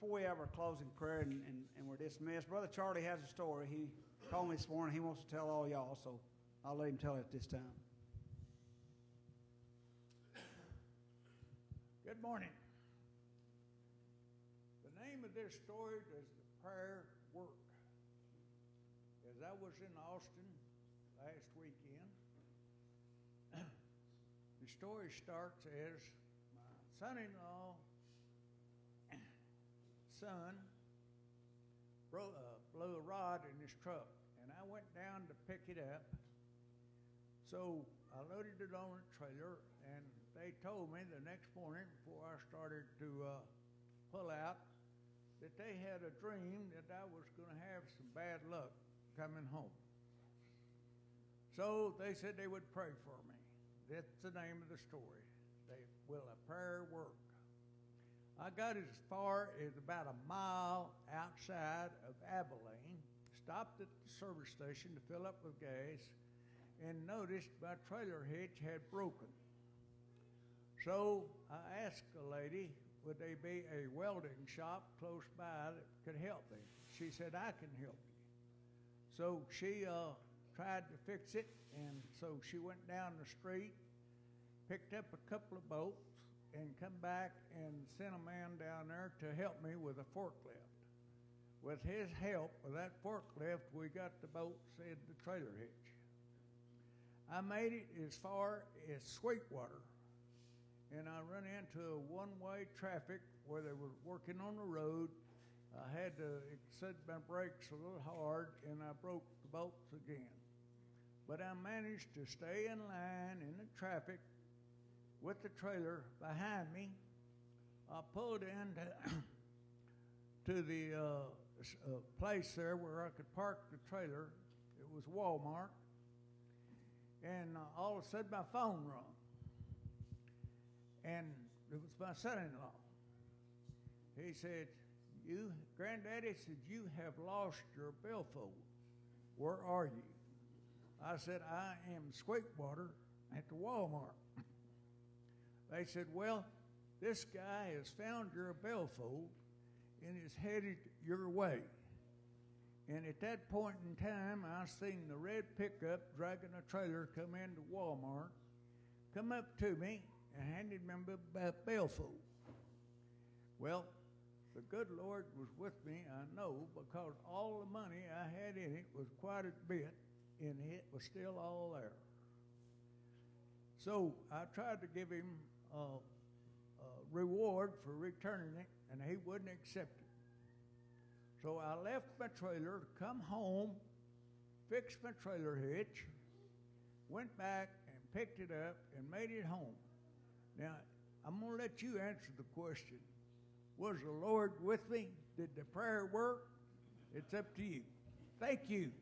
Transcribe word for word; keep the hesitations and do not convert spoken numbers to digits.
before we have our closing prayer and, and, and we're dismissed, Brother Charlie has a story. He called me this morning. He wants to tell all y'all, so I'll let him tell it at this time. Good morning. The name of this story is The Prayer Work. As I was in Austin last weekend, the story starts as my son-in-law son bro- uh, blew a rod in his truck, and I went down to pick it up. So I loaded it on a trailer, and they told me the next morning before I started to uh, pull out that they had a dream that I was going to have some bad luck coming home. So they said they would pray for me. That's the name of the story. They will a prayer work. I got as far as about a mile outside of Abilene, stopped at the service station to fill up with gas, and noticed my trailer hitch had broken. So I asked a lady, would there be a welding shop close by that could help me? She said, I can help you. So she uh, tried to fix it, and so she went down the street, picked up a couple of bolts, and come back and sent a man down there to help me with a forklift. With his help, with that forklift, we got the bolts in the trailer hitch. I made it as far as Sweetwater, and I run into a one-way traffic where they were working on the road. I had to set my brakes a little hard, and I broke the bolts again. But I managed to stay in line in the traffic with the trailer behind me. I pulled into to the uh, uh, place there where I could park the trailer. It was Walmart. And uh, all of a sudden my phone rang. And it was my son-in-law. He said, "You, Granddaddy," said, "you have lost your billfold. Where are you?" I said, "I am Sweetwater at the Walmart." They said, "Well, this guy has found your billfold and is headed your way." And at that point in time, I seen the red pickup dragging a trailer come into Walmart, come up to me and handed me a billfold. Well, the good Lord was with me, I know, because all the money I had in it was quite a bit, and it was still all there. So I tried to give him a, a reward for returning it, and he wouldn't accept it. So I left my trailer to come home, fixed my trailer hitch, went back and picked it up and made it home. Now, I'm going to let you answer the question. Was the Lord with me? Did the prayer work? It's up to you. Thank you.